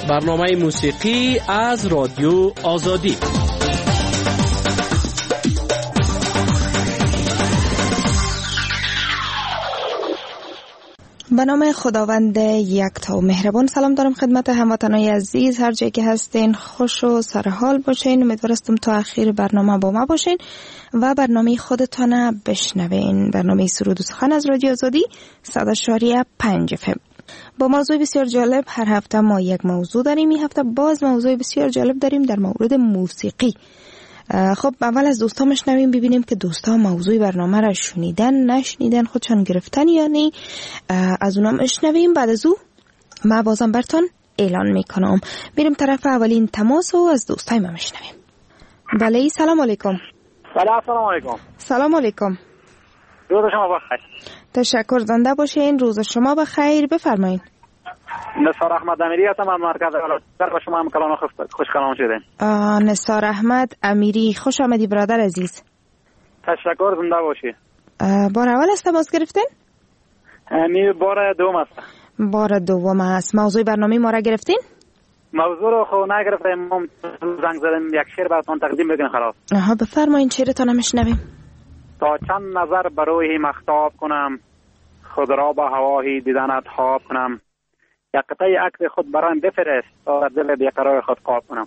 برنامه موسیقی از رادیو آزادی. به نام خداوند یکتا و مهربان سلام دارم خدمت هموطنان عزیز، هر جایی که هستین خوش و سرحال باشین. امیدوارم تا آخر برنامه با ما باشین و برنامه خودتان بشنوین. برنامه سرود و سخن از رادیو آزادی 100.5 FM با موضوع بسیار جالب. هر هفته ما یک موضوع داریم. این هفته باز موضوع بسیار جالب داریم در مورد موسیقی. خب اول از دوستا مشنویم ببینیم که دوستا موضوع برنامه را شنیدن نشنیدن، خودشان گرفتن یا نه. از اونا مشنویم، بعد از او ما بازم برتون اعلان میکنم. میریم طرف اولین تماس و از دوستای ما مشنویم. بله سلام علیکم. سلام علیکم. سلام علیکم. روز شما بخیر. تشکر، زنده باشین. روز شما بخیر. بفرمایید. نثار احمد امیری هستم از مرکز در شما هم کلان خوش کلام شدین. نثار احمد امیری، خوش آمدی برادر عزیز. تشکر، زنده باشی. بار اول است تماس گرفتین؟ می بار دوم است. بار دوم است. موضوع برنامه ما را گرفتین؟ موضوع رو خو نگرفتیم. زنگ زدم یک شعر براتون تقدیم بکنم خلاص. بفرمایید، شعرتون میشنویم. تا چند نظر بر روی مختاب کنم، خود را با هوای دیدنت خواب کنم. یک قطعه عکس خود برایم بفرست تا دل بیقرار خود قاب کنم.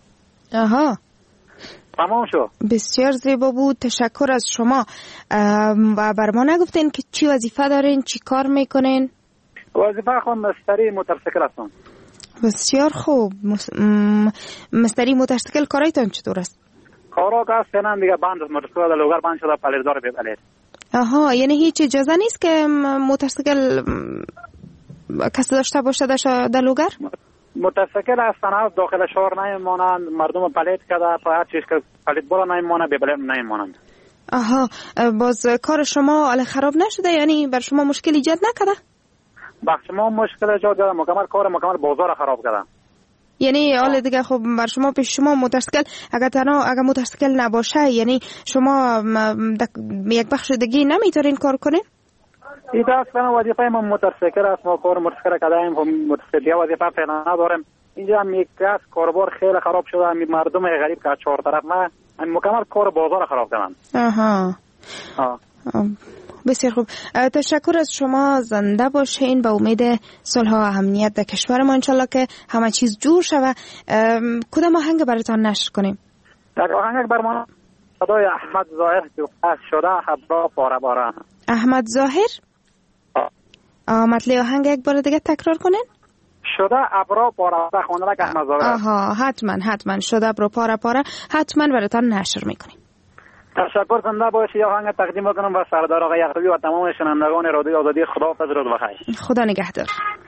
تمام شو. بسیار زیبا بود، تشکر از شما. و بر ما نگفتین که چی وظیفه دارین، چی کار میکنین؟ وظیفه خود مستری موتورسیکل هستم. بسیار خوب. مستری موتورسیکل کارایتان چطور است؟ کارا که هستن دیگه بند موتورسیکل در لوگر بند شده پلیدار ببلید. یعنی هیچ اجازه نیست که موتورسیکل کسی داشته باشه در لوگر؟ موتورسیکل هستن از داخل شهر نمیمانند، مردم پلید کرده هر چیز که پلید بالا نمیمانند ببلید نمیمانند. باز کار شما حال خراب نشده؟ یعنی بر شما مشکل ایجاد نکرده؟ بخش ما مشکل ایجاد کرده، مکمل کار مکمل بازار خراب کرده. یعنی حال دیگه خب بر شما پیش شما موتورسیکل اگر موتورسیکل نباشه یعنی شما یک بخش دیگه نمیتونین کار کنین؟ این دست کنم وظیفه ما موتورسیکل است، ما کار موتورسیکل کردیم، موتورسیکل وظیفه فعلا نداریم. اینجا هم یک کس کاربار خیلی خراب شده، مردم غریب که چهار طرف ما مکمل کار بازار خراب کردن. بسیار خوب، تشکر از شما. زنده باشین. به امید صلح و امنیت در کشور ما انشالله که همه چیز جور شود. کدام آهنگ براتان نشر کنیم؟ در آهنگ بر ما صدای احمد ظاهر که شده ابرا پاره پاره. احمد ظاهر؟ مطلع آهنگ یک بار دیگه تکرار کنین؟ شده ابرا پاره پاره خوانده که احمد ظاهر. حتما شده ابرا پاره پاره حتما براتان نشر میکنیم. تشکر، زنده باشی. یا آهنگ تقدیم کنم و سردار آقای یعقوبی و تمام شنوندگان رادیو آزادی. خداحافظ، روز بخیر. خدا نگهدار.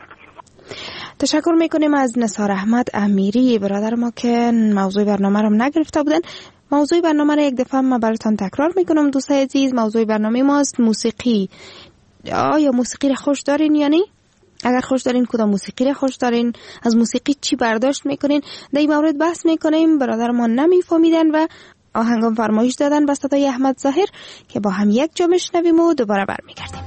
تشکر میکنیم از نثار احمد امیری برادر ما که موضوع برنامه رو نگرفته بودن. موضوع برنامه رو یک دفعه ما براتون تکرار میکنم دوستای عزیز. موضوع برنامه ماست موسیقی. آیا موسیقی رو خوش دارین یا نه؟ اگر خوش دارین کدام موسیقی رو خوش دارین؟ از موسیقی چی برداشت میکنین؟ در این مورد بحث میکنیم. برادر ما نمیفهمیدن و آهنگم فرمایش دادن به صدای احمد ظاهر که با هم یک جا میشنویم و دوباره برمیگردیم.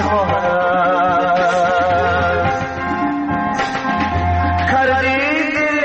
کردی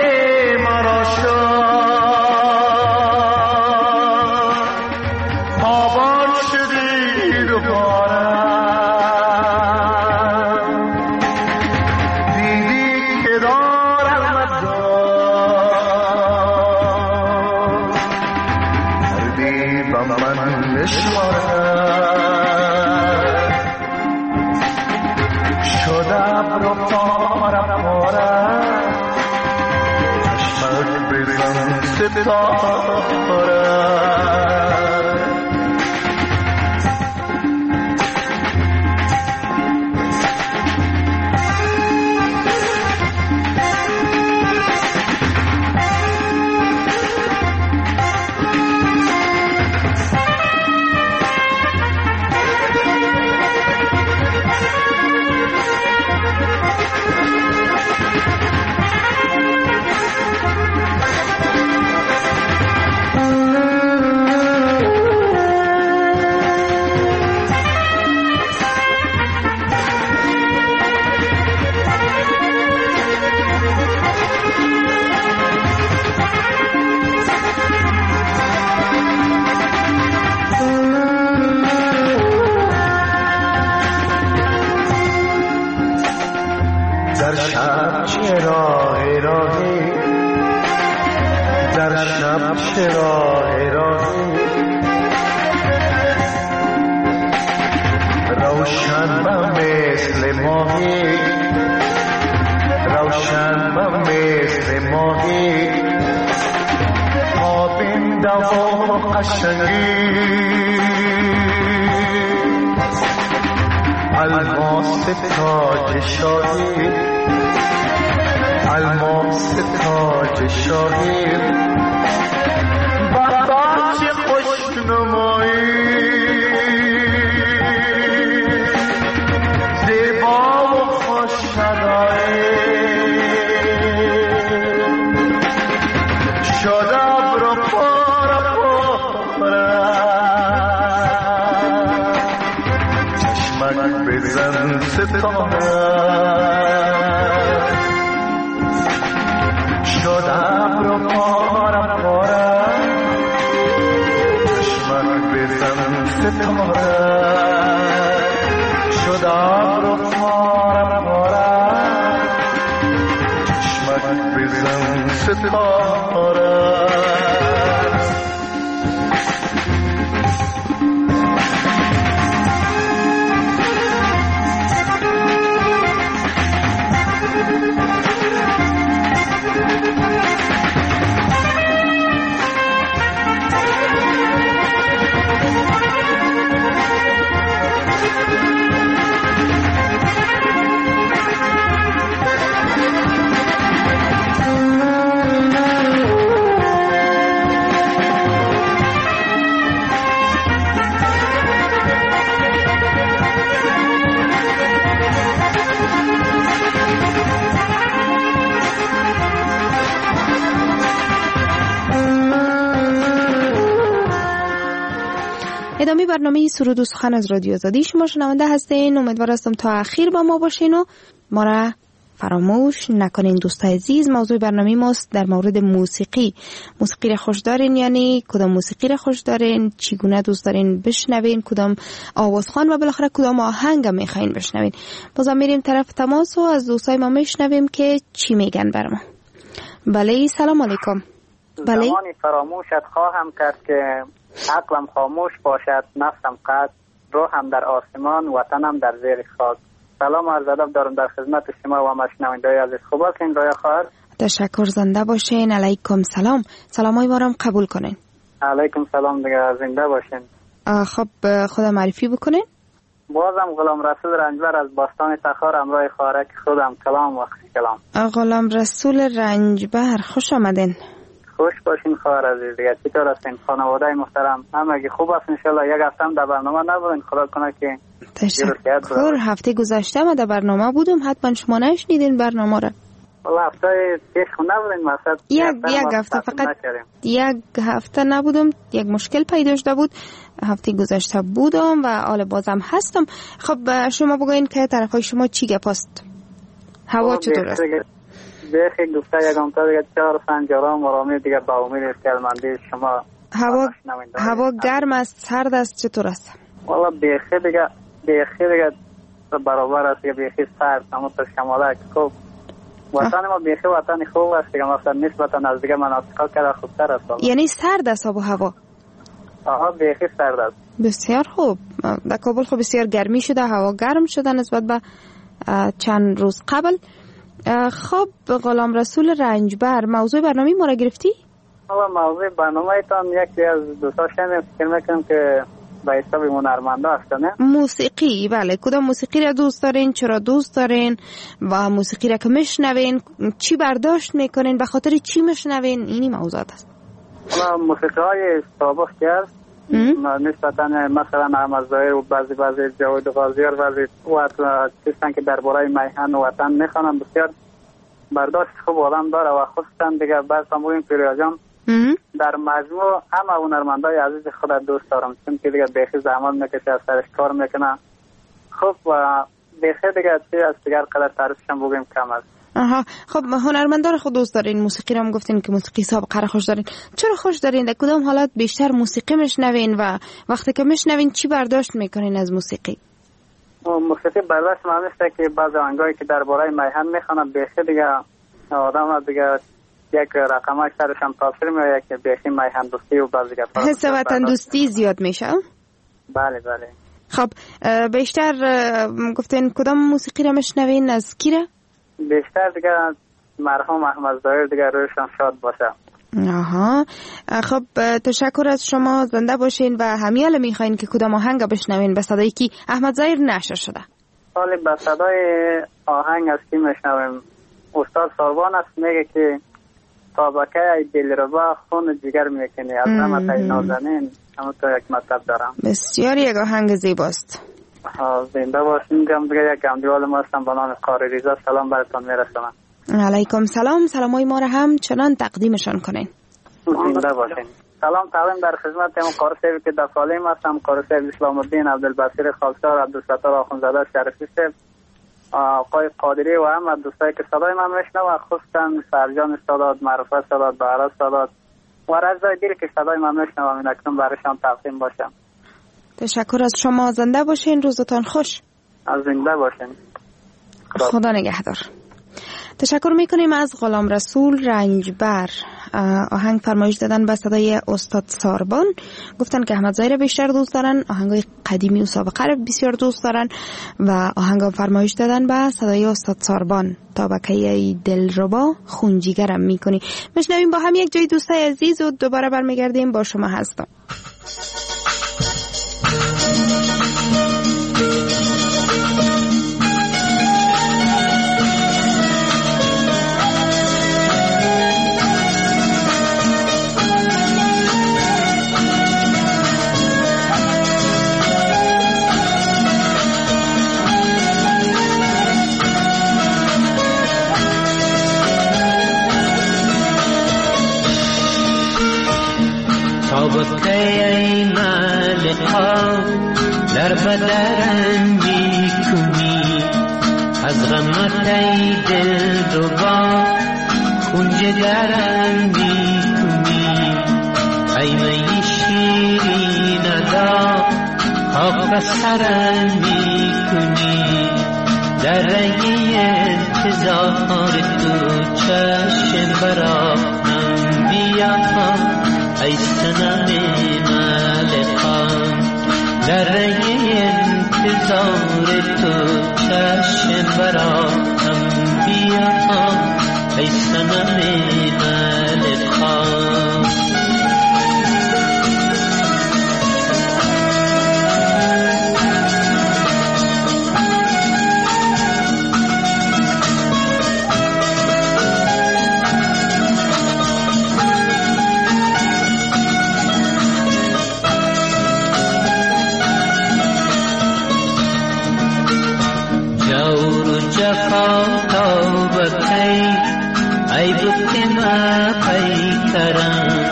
ستاره در شب چراغ راهی در شب چراغ راهی روشن مثل ماهی روشن مثل ماهی آبین و قشنگی الماس تاج شاهی الماس تاج شاهی با تاج خوشنمایی زیبا و خوش‌صدایی شده برو پاره چشمک بزن ستاره شدم رو پاره پاره چشمک بزن ستاره شدم رو پاره پاره چشمک بزن ستاره ادامه برنامه سرود و سخن از رادیو آزادی شما شنونده هستین. امیدوار هستم تا اخیر با ما باشین و ما را فراموش نکنین. دوستای عزیز، موضوع برنامه ماست در مورد موسیقی. موسیقی را خوش دارین؟ یعنی کدام موسیقی را خوش دارین؟ چگونه دوست دارین بشنوین؟ کدام آوازخوان و بالاخره کدام آهنگ میخواین بشنوین؟ بازم میریم طرف تماس و از دوستای ما میشنویم که چی میگن برام. بله، سلام علیکم. بله، زمانی فراموشت خواهم کرد که عقلم خاموش باشد، نفسم قد، روحم در آسمان، وطنم در زیر خاک. سلام عرض ادب دارم در خدمت شما و مشنوندگان عزیز. خوب هستین رویا خواهر؟ تشکر، زنده باشین. علیکم سلام. سلامای ما رو قبول کنین. علیکم سلام دیگه، زنده باشین. خب خدا معرفی بکنین. بازم غلام رسول رنجبر از باستان تخار همراه خواهرک خودم. کلام و کلام. غلام رسول رنجبر، خوش آمدین. خوش باشین خواهر عزیز دیگه. چطور هستین خانواده محترم؟ همگی خوب هست ان شاء الله. یک هفته هم در برنامه نبودین، خدا کنه که تشکر. هفته گذشته ما در برنامه بودم، حتما شما نشنیدین برنامه را. والله هفته پیش خو نبودین، مثلا یک هفته فقط یک هفته نبودم، یک مشکل پیدا شده بود. هفته گذشته بودم و حال بازم هستم. خب شما بگوین که طرفای شما چی گپ است؟ هوا چطور است؟ دیگه گفته یکم تا دیگه 4 سنجاران مرامی دیگه با امید استعمالی شما. هوا گرم است، سرد است، چطور است؟ والا بیخی دیگه برابر است، بیخی سرد. اما تا شماله خوب وطن ما بیخی وطن خوب است دیگه، مثلا نسبتا از دیگه مناطق که خوبتر است. یعنی سرد است آب و هوا؟ آها بیخی سرد است. بسیار خوب. در کابل خب بسیار گرمی شده، هوا گرم شده نسبت به چند روز قبل. خب غلام رسول رنجبر، موضوع برنامه ما را گرفتی؟ حالا موضوع برنامه‌تان یکی از دوستان شنیدم، فکر میکنم که به حساب هنرمندا هستن. موسیقی، بله. کدام موسیقی را دوست دارین؟ چرا دوست دارین؟ و موسیقی را که میشنوین چی برداشت میکنین؟ به خاطر چی میشنوین؟ اینی موضوعات است. حالا موسیقی های سابق که هست نسبتا مثلا احمد ظاهر و بعضی جاوید غازیار بعضی چیزن که درباره میهن و وطن میخوانن، بسیار برداشت خوب آدم داره و خصوصا دیگه بعض همون پیریا جان در مجموع همه هنرمندای عزیز خود دوست دارم، چون که دیگه بیخی زحمت میکشه، از سرش کار میکنه خوب و بیخی دیگه چی از دیگر قدر تعریفشم بگیم کم است. آها، خب هنرمندان خود دوست دارین، موسیقی را هم گفتین که موسیقی سابقه را خوش دارین. چرا خوش دارین؟ در کدام حالت بیشتر موسیقی میشنوین و وقتی که میشنوین چی برداشت میکنین از موسیقی؟ موسیقی برداشت من میشه که بعضی آهنگایی که درباره میهن میخوانن بیخی دیگه آدم دیگه یک رقمش سرش هم تاثیر میاره که بیخی میهن دوستی و بعضی دیگه حس وطن دوستی زیاد میشه. بله بله. خب بیشتر گفتین کدام موسیقی را میشنوین؟ از کی را؟ بیشتر دیگه مرحوم احمد ظاهر، دیگه روشان شاد باشه. آها، خب تشکر از شما، زنده باشین. و همیال میخواین که کدام آهنگ بشنوین به صدای کی؟ احمد ظاهر نشر شده. حالا به صدای آهنگ از کی میشنویم؟ استاد ساربان است، میگه که طابقه دلربا خون جگر میکنی از رحمت نازنین. اما تو یک مطلب دارم. بسیار یک آهنگ زیباست. زنده باشین. گم دیگه یک امدیوال ما هستم به نام قاری ریزا، سلام براتون میرسونم. علیکم سلام. سلامای ما را هم چنان تقدیمشان کنین. زنده باشین. سلام تقدیم در خدمت هم قاری صاحب که در سالیم هستم، قاری صاحب اسلام الدین عبدالبصیر خالصار، عبدالستار آخوندزاده شریفی صاحب، آقای قادری و هم دوستایی که صدای من میشنوه، خصوصا فرجان سادات، معرفت سادات، بهرز سادات و رضای دل که صدای من میشنوه، این اکنون برایشان تقدیم باشم. تشکر از شما، زنده باشین، روزتان خوش. از زنده باشین. خدا نگهدار. تشکر میکنیم از غلام رسول رنجبر. آهنگ فرمایش دادن به صدای استاد ساربان. گفتن که احمد ظاهر بیشتر دوست دارن، آهنگای قدیمی و سابقه رو بسیار دوست دارن و آهنگ فرمایش دادن به صدای استاد ساربان. طابقه دلربا خون جگرم میکنی. میشنویم با هم یک جای دوستای عزیز و دوباره برمیگردیم. با شما هستم. ای مالقا در بدرم میکنی، از غمت ای دل ربا خون جگرم میکنی. ای می شیرین ادا خاک سرم میکنی، در رنگی انتظار تو چشم براهم بیا. ای سنم مالقان در رنگ انتظار تو چشم براهم بیا. ای سنم مالقان ای بکه ما پیکرم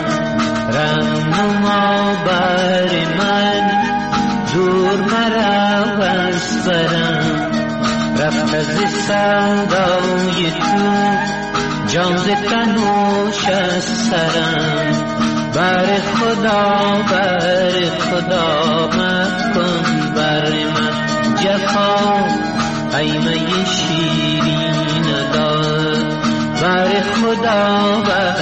رهنما بر من، دور مرا از برم. رفت از سودای تو جان ز تنوش از سرم. بر خدا مکن بر من جفا. ای می شیرین داد بر خدا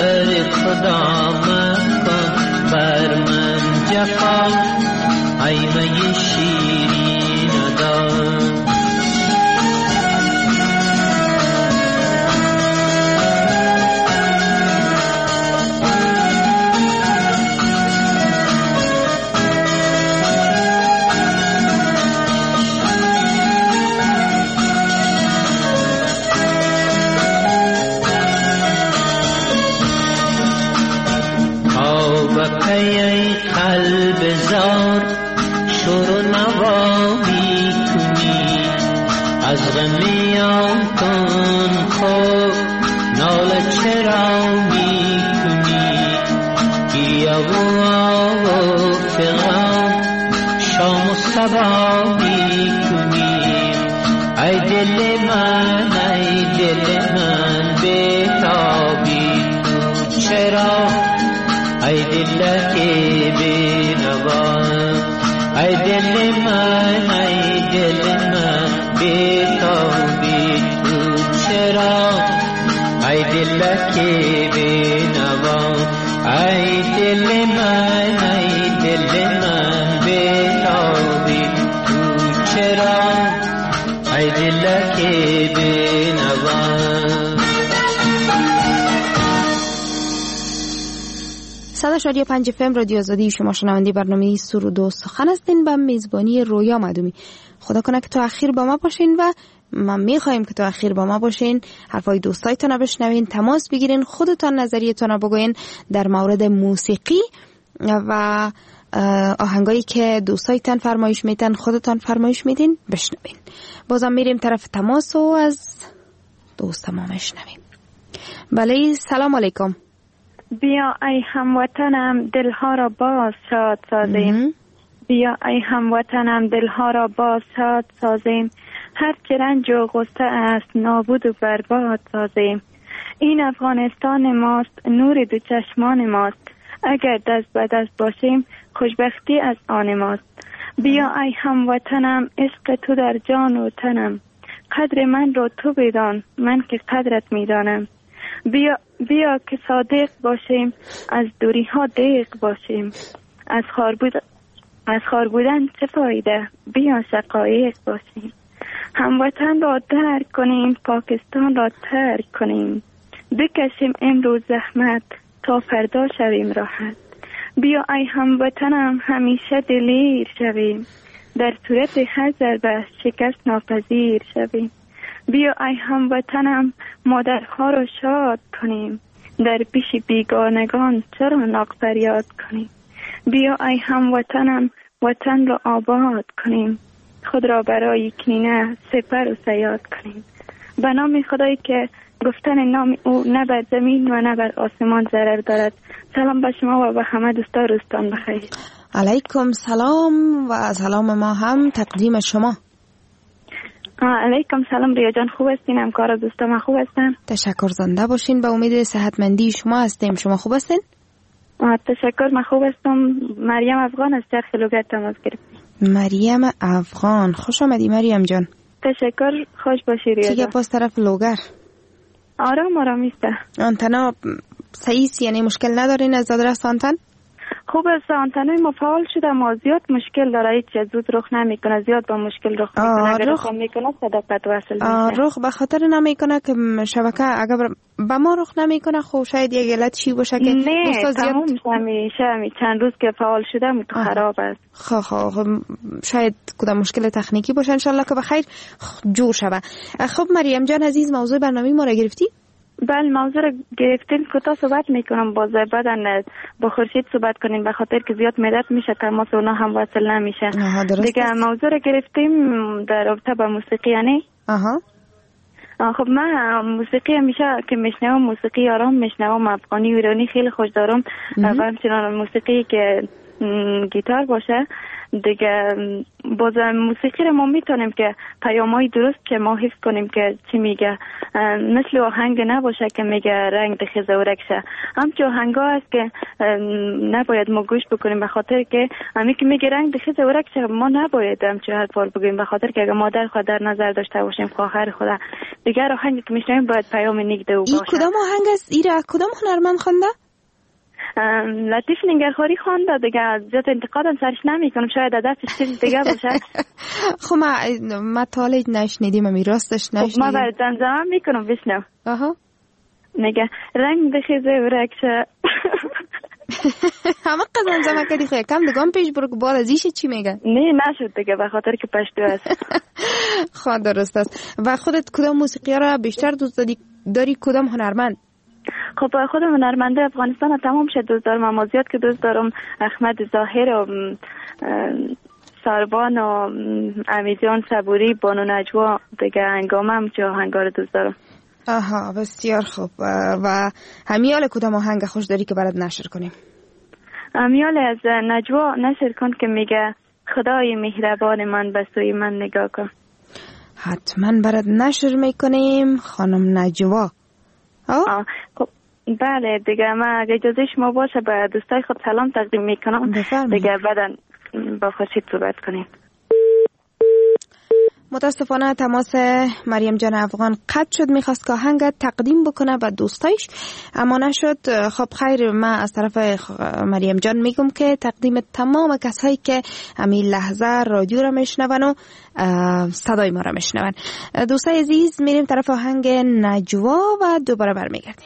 مکن بر من جفا. ای می شیرین داد ای قلب زار شور و نوا میکنی از غمیان کن خود ناله چرا میکنی گیاه و آب و فغان شام و صبا میکنی ای دل من بیتابی تو چرا ای دل که بینوا ای دل من بیتابی تو چرا ای دل که بینوا ای دل من بیتابی تو چرا ای دل که بینوا. 100.5 FM رادیو آزادی، شما شنونده برنامه سرود و سخن هستین به میزبانی رویا مدومی. خدا کنه که تا اخیر با ما باشین و ما میخوایم که تا اخیر با ما باشین، حرفای دوستایتون رو بشنوین، تماس بگیرین، خودتان نظریتون رو بگوین در مورد موسیقی و آهنگایی که دوستایتان فرمایش میتن، خودتان فرمایش میدین بشنوین. بازم میریم طرف تماس و از دوست ما بشنویم. بله، سلام علیکم. بیا ای هموطنم دلها را باز شاد سازیم. بیا ای هموطنم دلها را باز شاد سازیم. هر چه رنج و غصه است نابود و برباد سازیم. این افغانستان ماست، نور دو چشمان ماست. اگر دست به دست باشیم خوشبختی از آن ماست. بیا ای هموطنم عشق تو در جان و تنم. قدر من را تو بدان، من که قدرت میدانم. بیا که صادق باشیم، از دوری ها دق باشیم. از خار بودن چه فایده، بیا شقایق باشیم. هموطن را درک کنیم، پاکستان را ترک کنیم. بکشیم امروز زحمت تا فردا شویم راحت. بیا ای هموطنم همیشه دلیر شویم. در صورت هر ضربه شکست ناپذیر شویم. بیا ای هموطنم مادرها را شاد کنیم. در پیش بیگانگان چرا ناق فریاد کنیم. بیا ای هموطنم وطن را آباد کنیم. خود را برای کینه سپر و صیاد کنیم. به نام خدایی که گفتن نام او نه بر زمین و نه بر آسمان ضرر دارد. سلام به شما و به همه دوستا، روزتان بخیر. علیکم سلام و سلام ما هم تقدیم شما. علیکم سلام ریا جان، خوب هستین؟ همکار دوستا من خوب هستن؟ تشکر، زنده باشین. به امید صحتمندی شما هستیم. شما خوب هستین؟ تشکر، من خوب هستم. مریم افغان از چرخ لوگر تماس گرفتیم. مریم افغان، خوش آمدی مریم جان. تشکر، خوش باشی ریا جان. چیگه پاس طرف لوگر؟ آرام ایسته. آنتنا صحیح، یعنی مشکل ندارین از آدرس آنتن؟ خوب است، آنتنای ما فعال شده، ما زیاد مشکل داره، هیچ زود رخ نمیکنه، زیاد با مشکل رخ میکنه. اگر رخ میکنه صداقت وصل میشه. رخ به خاطر نمیکنه که شبکه اگر با ما رخ نمیکنه، خب شاید یک علت چی باشه که نه تمام میشه چند روز که فعال شده خراب است. خب شاید کدام مشکل تکنیکی باشه، انشالله که بخیر جور شوه. خب مریم جان عزیز، موضوع برنامه ما را گرفتی؟ بله موضوع رو گرفتین. کوتاه صحبت میکنم، باز بعدن با خورشید صحبت کنیم به خاطر که زیاد مدت میشه تماس اونا هم وصل نمیشه. دیگه موضوع رو گرفتیم در رابطه با موسیقی یعنی. خب من موسیقی همیشه که میشنوم موسیقی آرام میشنوم، افغانی و ایرانی خیلی خوش دارم و همچنان موسیقی که گیتار باشه. دیگه باز موسیقی رو ما میتونیم که پیامای درست که ما حفظ کنیم که چی میگه، مثل آهنگ نباشه که میگه رنگ دخیز و رکشه. همچون آهنگا هست که نباید ما گوش بکنیم به خاطر که همی که میگه رنگ دخیز و رکشه ما نباید همچون حرفا بگیم به خاطر که اگر مادر خود در نظر داشته باشیم، خواهر خدا، دیگر آهنگی که میشنویم باید پیام نیک دو باشه. این کدام آهنگ است؟ ایرا کدام هنرمند خوانده؟ لطیف نگرخواری خوانده. دیگه زیاد انتقادم سرش نمی کنم، شاید دستش چیز دیگه باشه. خب ما تالیج نشنیدیم، امی راستش نشنیدیم. ما برای زمزمه میکنم بشنو. نگه رنگ بخیزه و رکشه. همه زمزمه کردی خواه کم دگام پیش برو که بعد از ایش چی میگه؟ نه نشد دیگه به خاطر که پشتو است. خواه درست است. و خودت کدام موسیقی را بیشتر دوست داری کدام هنرمند؟ خب خود هنرمنده افغانستان تمام شد دوست دارم، اما زیاد که دوست دارم احمد ظاهر و ساربان و امیدیان صبوری، بانو نجوا، دیگه هنگامم جا هنگار دوست دارم. آها بسیار خوب. و همیال کدام آهنگ خوش داری که برات نشر کنیم؟ همیال از نجوا نشر کن که میگه خدای مهربان من به سوی من نگاه کن. حتما برات نشر میکنیم خانم نجوا. خب بله دیگه، من اگه اجازه شما باشه به دوستای خود سلام تقدیم میکنم دیگه، بعدا با خورشید صحبت کنیم. متاسفانه تماس مریم جان افغان قطع شد، میخواست که آهنگ تقدیم بکنه به دوستایش اما نشد. خب خیر، من از طرف مریم جان میگم که تقدیم تمام کسایی که همین لحظه رادیو را میشنون و صدای ما را میشنون. دوستای عزیز میریم طرف آهنگ نجوا و دوباره برمیگردیم.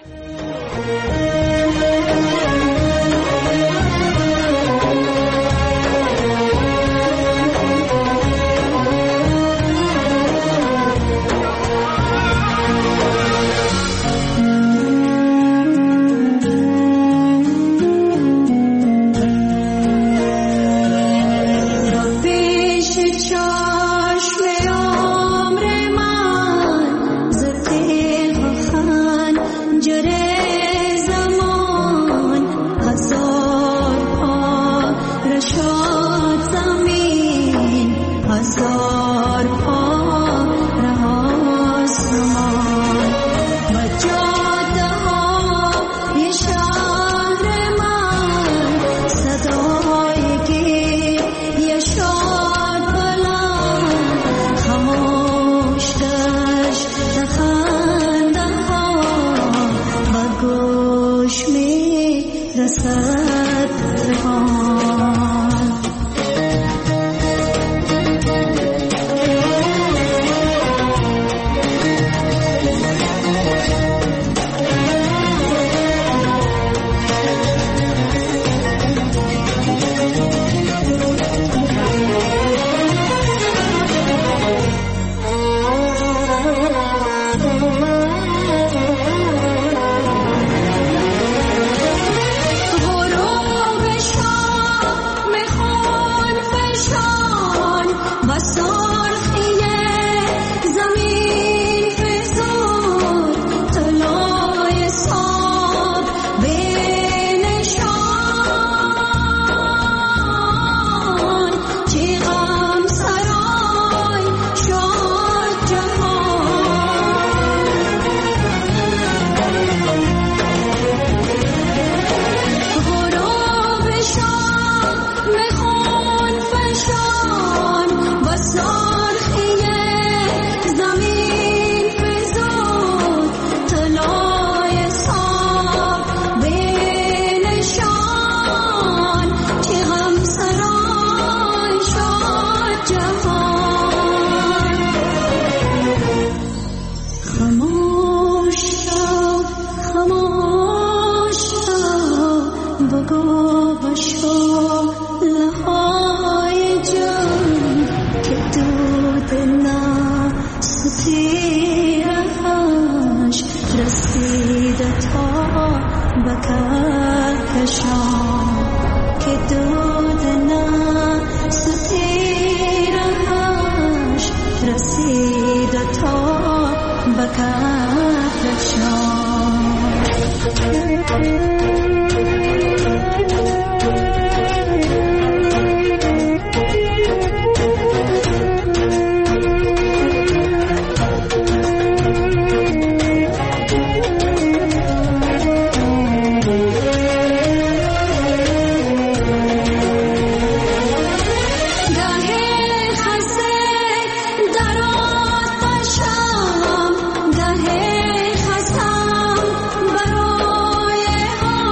گه خستم برای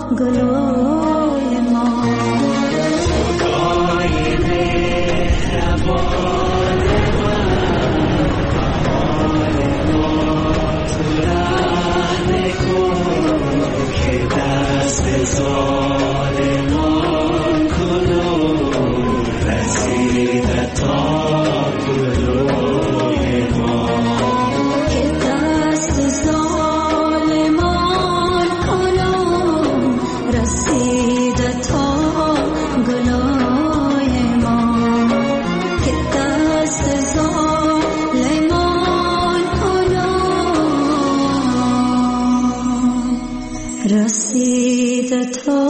گلوی ما خدای مهربان من کن که دست ظالمان کنو رسیده تا گلوی ما که دست ظالمان کنو رسیده تا گلوی ما که دست ظالمان کنو رسیده تا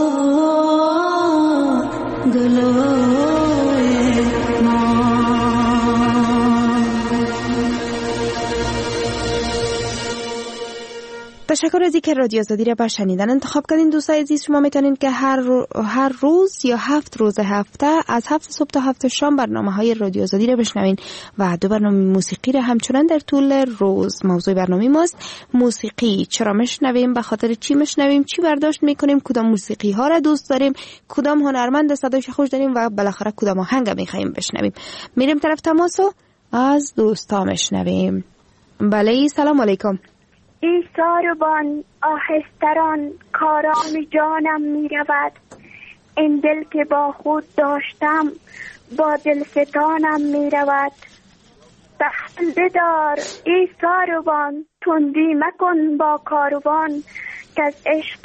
گلوی ما. تشکر از اینکه رادیو آزادی را برای شنیدن انتخاب کردین. دوستای عزیز، شما میتونید که هر روز یا 7 روز هفته از 7 صبح تا 7 شام برنامه‌های رادیو آزادی را بشنوین و 2 برنامه موسیقی را همچنان در طول روز. موضوع برنامه ماست موسیقی. چرا میشنویم، به خاطر چی میشنویم، چی برداشت میکنیم، کدام موسیقی ها را دوست داریم، کدام هنرمند صدایش خوش داریم و بالاخره کدام آهنگ میخوایم بشنویم. میریم طرف تماسو از دوستا میشنویم. بله، سلام علیکم. ای ساربان آهستران کارام جانم می رود، این دل که با خود داشتم با دل ستانم می رود. تحمل بدار ای ساربان تندی مکن با کاروان، که از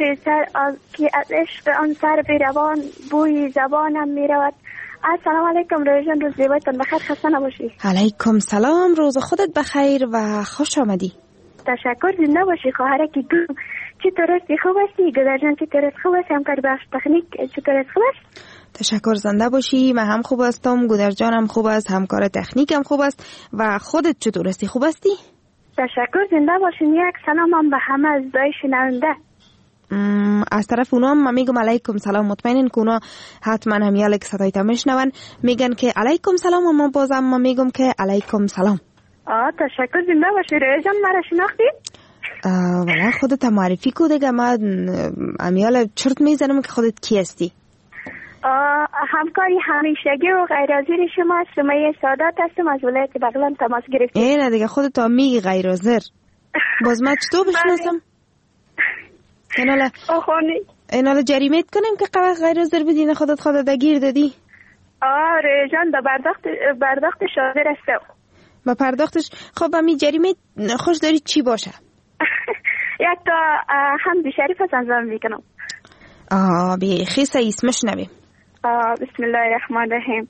عشق آن سر بروان بوی زبانم می رود. السلام علیکم روژان، روز زیبایتان بخیر، خسته نباشی. علیکم سلام، روز خودت بخیر و خوش آمدی. تشکر، زنده باشی خواهرکی گم. چطور هستی؟ خوب هستی؟ گدرجان چطور هست؟ خوب هستی؟ همکار بخش تکنیک چطور هست؟ خوب است؟ تشکر، زنده باشی. من هم خوب هستم، گدرجانم خوب است، همکار تکنیکم خوب است و خودت چطور هستی؟ خوب هستی؟ تشکر، زنده باشین. یک سلام هم به همه از دای شنونده. از طرف اونا هم میگم علیکم سلام. مطمئنین که اونا حتما هم یک صدایت میشنون، میگن که علیکم سلام، اما بازم ما میگم که علیکم سلام. تشکر، زنده باشی. رویجان مرا شناختی؟ والا خودت معرفی کو دیگه، من امیال چرت میزنم که خودت کی هستی. همکاری همیشگی و غیرحاضر شما سمیه سادات هستم، از ولایت بغلان تماس گرفتیم. نه دیگه خودت میگی غیرحاضر، باز من چطور بشناسم؟ اینا جریمت کنیم که غیرحاضر بدین، خودت گیر دادی. رویجان دا برداخت شادر هستم. با پرداختش خب می جریمه خوش داری چی باشه؟ یک تا حمد شریف هست انجام میکنم. بیخی اسمش نبیم. بسم الله الرحمن الرحیم.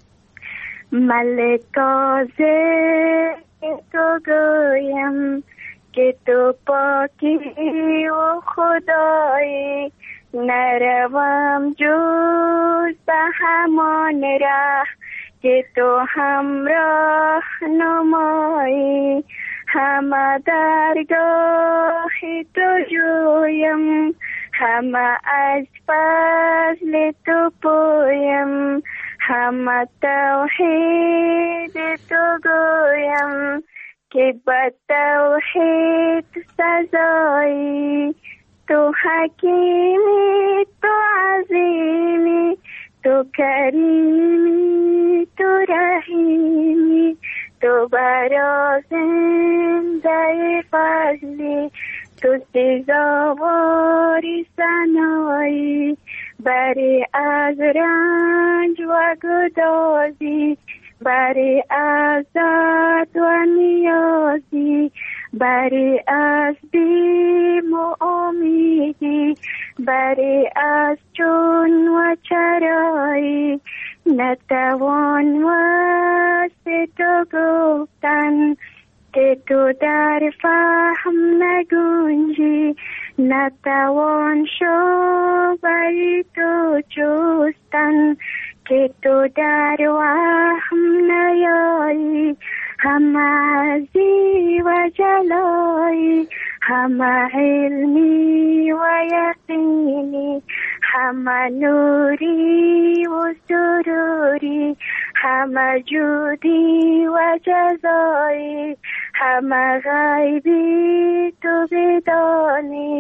ملکازه تو گویم که تو پاکی و خدایی، نروم جز به همان ره که تو همراه نمایی. همه درگاه تو جویم، همه از فضل تو پویم، همه توحید تو گویم که به توحید سزایی. تو حکیمی، تو عظیمی، تو کریمی، تو رحیمی، تو برا زنده فضلی، تو سزاواری ثنایی. بری از رنج و گدازی، بری از درد و نیازی، بری از بیم و امیدی، بری از چون و چرایی. نتوان واسه تو گفتن که تو در فهم نگنجی، نتوان شبهی تو جستن که تو در وهم نیایی. همه عزی و جلایی، همه علمی و یقینی، همه نوری و سروری، همه جودی و جزایی، همه غیبی تو بدانی،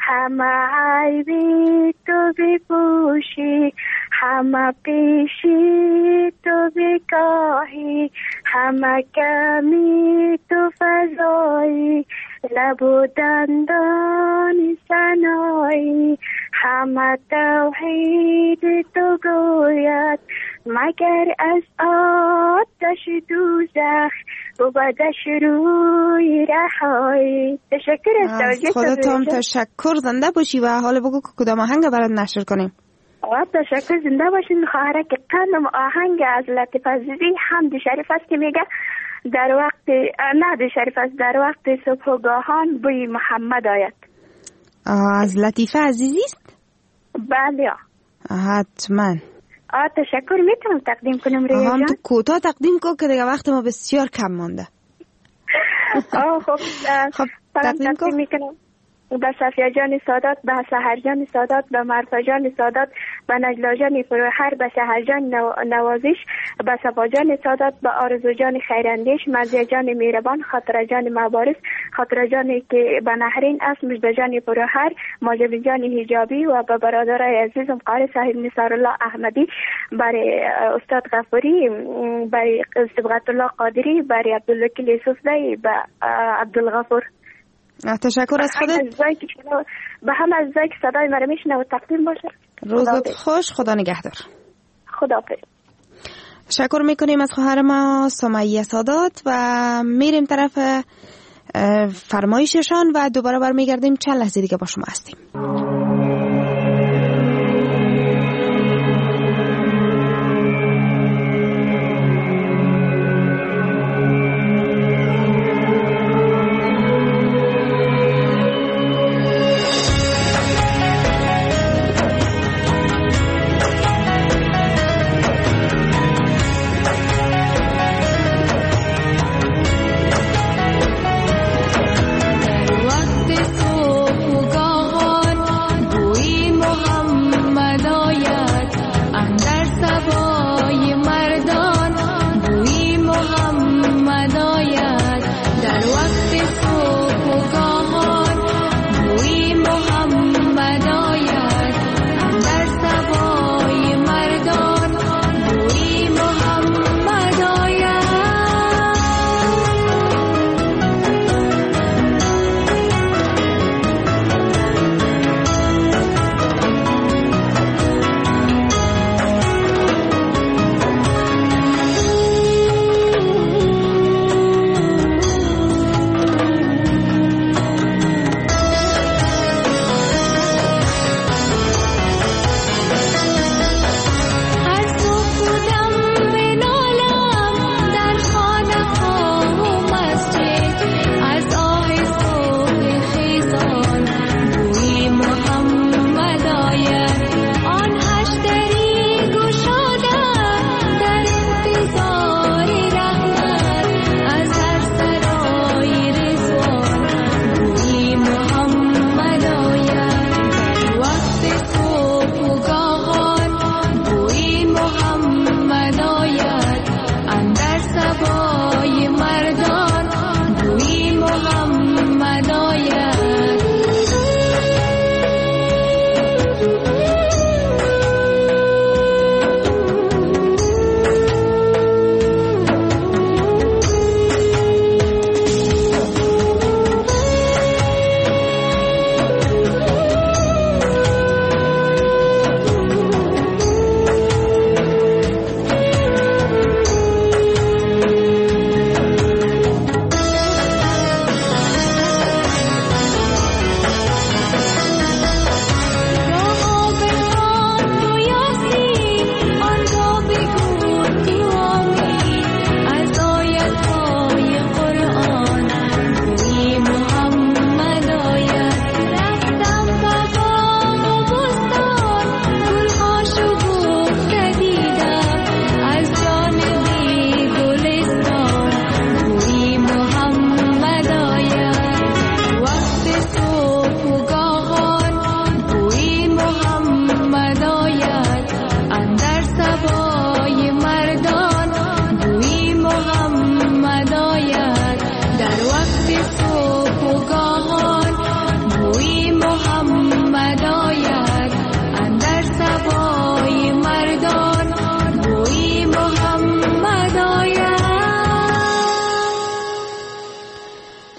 همه عیبی تو بپوشی، همه پیشی تو بکاهی، همه کمی تو فضایی، لب و دندان سنایی، همه توحید تو گوید مگر از آتش دوزخ بودش روی رهایی. تشکر از خودتون تشکر. زنده باشی و حالا بگو که کدام آهنگ برات نشر کنیم. تشکر. زنده باشین. خواهره که قلم آهنگ از لطیف عزیزی حمد شریف است که میگه در وقت نه شریف است در وقت صبحگاهان بوی محمد آید. از لطیفه عزیزی است؟ بله حتما. تشکر. میتونم تقدیم کنم ریاض جان؟ تو کوتاه تقدیم کن که دیگه وقت ما بسیار کم مانده. خب تقدیم میکنم به صفیه جان سادات، به سحر جان سادات، به مرفا جان سادات، به نجلا جان فروهر، به سحر جان نوازش، به صفا جان سادات، به آرزو جان خیراندیش، مرزیه جان میربان، خاطر جان مبارز، خاطر جانی که به نهرین است، مجد جان فروهر، ماجد جان حجابی و به برادرای عزیزم قاری صاحب نصار الله احمدی، برای استاد غفوری، برای صبغت الله قادری، برای عبدالوکیل یوسفزی، به عبدالغفور. تشکر از خودت. به همه از که صدای مرا میشنه و تقدیم باشه. روزت خوش. خدا نگهدار. خداحافظ. تشکر میکنیم از خواهر ما سمیه سادات و میریم طرف فرمایششان و دوباره برمیگردیم. چند لحظه دیگه با شما هستیم. وقت صبحگاه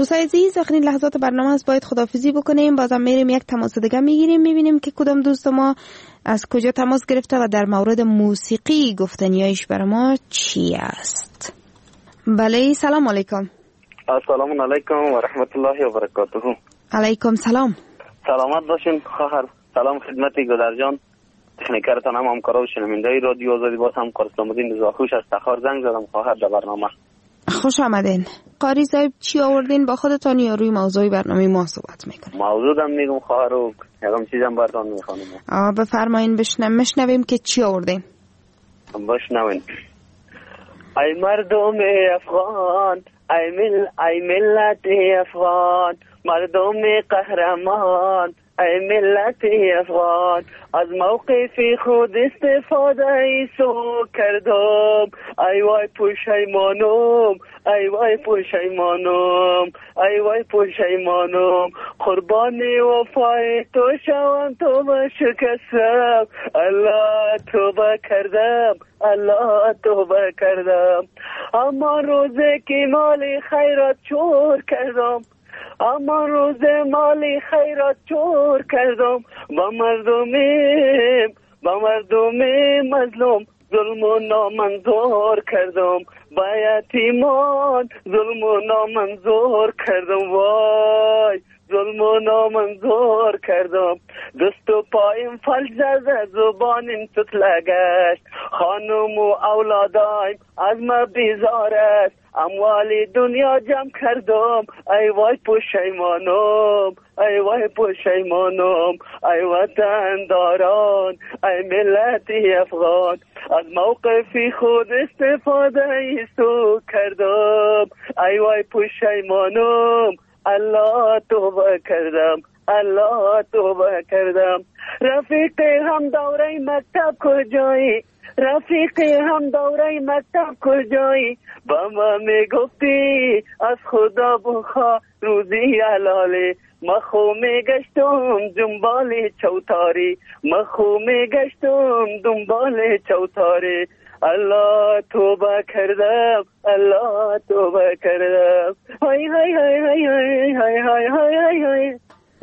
دوستای عزیز، آخرین لحظات برنامه است، باید خداحافظی بکنیم. بازم میریم یک تماس دیگه میگیریم، میبینیم که کدام دوست ما از کجا تماس گرفته و در مورد موسیقی گفتنیایش برای ما چی است. بله، سلام علیکم. السلام علیکم و رحمت الله و برکاته. علیکم سلام. سلامت باشین خواهر. سلام خدمت گودر جان، تکنیکرتان، هم همکارا و شنونده‌های رادیو آزادی. باز هم کار اسلام الدین زاخوش از تخار زنگ زدم خواهر در برنامه. خوش آمدین. قاری صاحب چی آوردین با خودتان یا روی موضوع برنامه ما صحبت میکنیم؟ موضوع دم میگم خواهر و یکم چیزم براتون میخوانم. بفرمایین بشنویم که چی آوردین. بشنوین. ای مردم افغان، ای ملت افغان، مردم قهرمان، ای ملت افغان، از موقف خود استفاده ایسو کردم. ای وای پشیمانم، ای وای پشیمانم، ای وای پشیمانم، قربان وفای تو شوم، توبه شکستم، الله توبه کردم، الله توبه کردم. اما روزه که مال خیرات چور کردم، اما روز مالی خیرات چور کردم، با مردم مظلوم ظلم و نامنظور کردم، با یتیمان ظلم و نامنظور کردم، وای ظلم و نامنظور کردم. دست و پایم فلج زده، زبانم تتله گشت، خانم و اولادایم از ما بیزار است، اموال دنیا جمع کردم. ای وای پشیمانم، ای وای پشیمانم، ای وطن داران، ای ملت افغان، از موقف خود استفاده ایسو کردم. ای وای پشیمانم، الله توبه کردم، الله توبه کردم. رفیق هم دوره مکتب کجایی، رفیق هم دوره مکتب کجایی، با ما میگفتی از خدا بخوا روزی حلالی، ما خو میگشتم دنبال چوتاری، ما خو میگشتم دنبال چوتاری. الله توبه کردم، الله توبه کردم. های های های های های های های های های.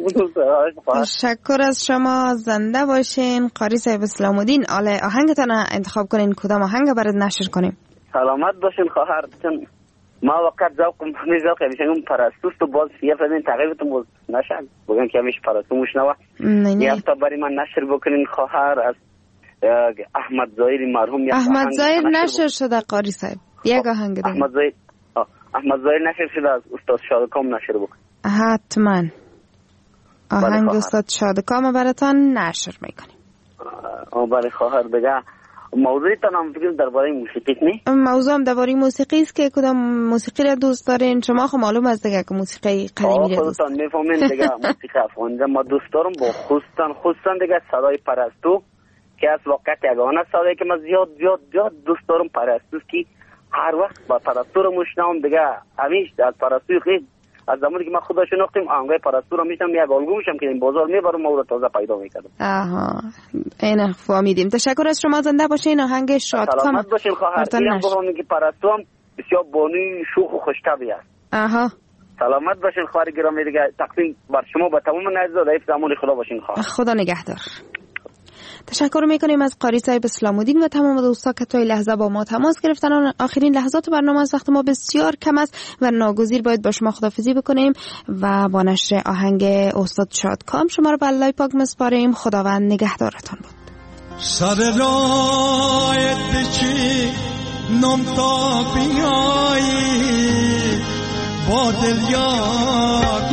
تشکر از شما، زنده باشین. قاری صاحب اسلام الدین، آهنگتان انتخاب کنین، کدام آهنگ برات نشر کنیم؟ سلامت باشین خواهر. چون ما وقت ذوقم ذوق میشم پرستوست و باز یه فدین تغییرتون باز نشد بگن که همیشه پرستو مشنوا. یه هفته برای من نشر بکنین خواهر از احمد ظاهری مرحوم. احمد ظاهر نشر شده قاری صاحب، یک آهنگ دیگه. احمد ظاهر نشر شده، از استاد شادکام نشر بکن. حتما آهنگ استاد شادکام براتان نشر میکنیم. بله خواهر. دیگه موضوعتان هم فکر درباره موسیقی نه؟ موضوع هم درباره موسیقی است که کدام موسیقی را دوست دارین؟ شما خب معلوم است دیگه که موسیقی قدیمی را دوست دارین. خودتان میفهمین دیگه. موسیقی افغانی ما دوست دارم، با خصوصا دیگه صدای پرستو که از وقت یگانه صدایی که من زیاد دوست دارم پرستو که هر وقت با پرستو رو میشنوم دیگه. همیشه از پرستو خیلی از زمانی که من خدا شناختم آهنگای پرستو رو میشم، یک الگو میشم که این بازار میبرم و تازه پیدا میکردم. این فهمیدیم. تشکر از شما، زنده باشین. آهنگ شادکام سلامت باشین خواهر. اینم بگم که پرستو هم بسیار بانوی شوخ و خوشطبعی است. سلامت باشین خواهر گرامی. دیگه تقدیم بر شما با تمام نزد ضعیف زمان خدا باشین خواهر. خدا نگهدار. تشکر میکنیم از قاری صاحب اسلام الدین و تمام دوستا که تا این لحظه با ما تماس گرفتن. آخرین لحظات برنامه از وقت ما بسیار کم است و ناگزیر باید با شما خداحافظی بکنیم و با نشر آهنگ استاد شادکام شما رو به الله پاک میسپاریم. خداوند نگهدارتان بود. سر رایت بچی نم تا بیایی، با دل یاد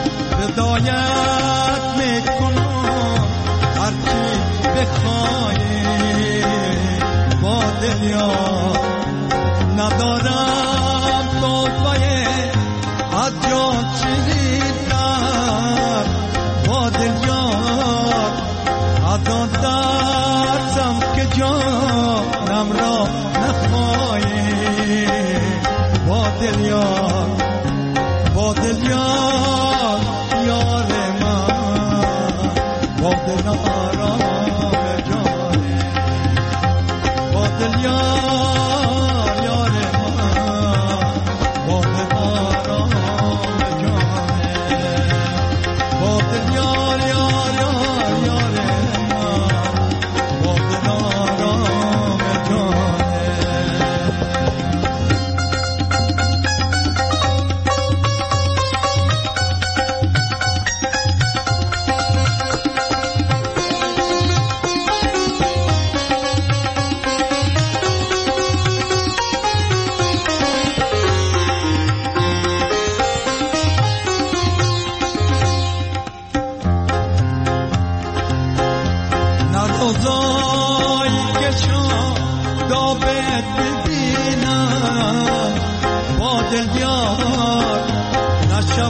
بدایت میکنم هرچی بخوایی، با دل یاد ندارم توفای از جان چیزیدن، با دل یاد از آن درسم که جانم را نخواهی، با دل یاد یار من، با دل آرام جانه، با دل یار من، با دل آرام جانه.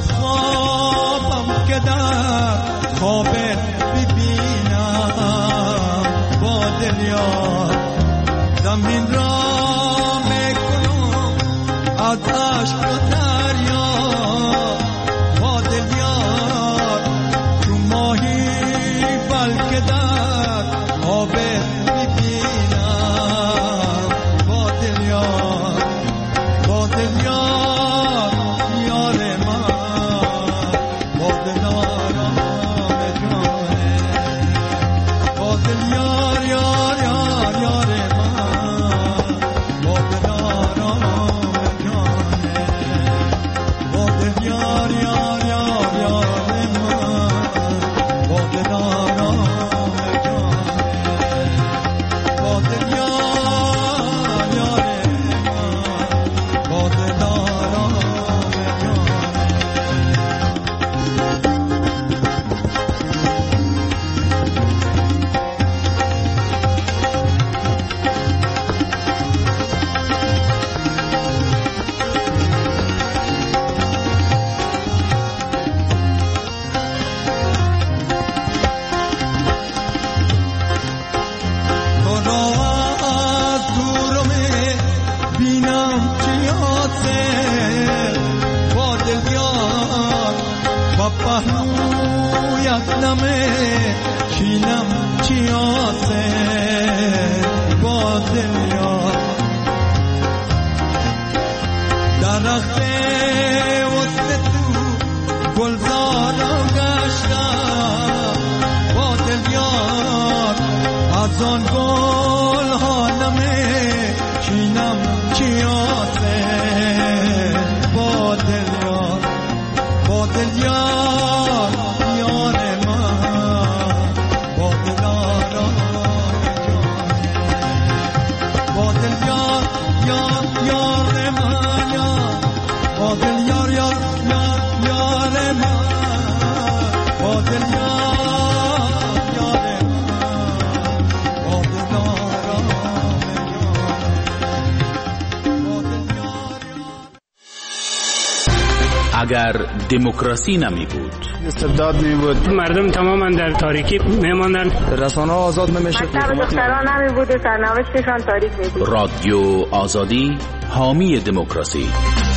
خوابم که در خواب ببینم با دل یار زمین را میکنم از عشق و دریا با دل یار تو ماهی بلکه در آب ببینم با دل یار یار من با دل آرام جانه با دل یار یار یار یار من با دل آرام جانه با دل یار یار یار یار من با دل آرام جانه با دل یار یار من با دل آرام تو را از دور بینم چیاسه با دل یار با پهلویت نمه چینم چیاسه با دل یار درخت وسط تو گلزارم گشتم با دل یار از آن گل ها نمه چینم چیاسه با دل یار یار من با دل آرام جانه با دل یار یار یار من یار با دل یار یار یار یار من با دل یار یار من با دل آرام اگر دموکراسی نمی بود، استبداد می بود، مردم تماما در تاریکی میماندن، رسانه‌ها آزاد نمیشه، دختران نمی بود و سرنوشتشان تاریک می بود. رادیو آزادی حامی دموکراسی.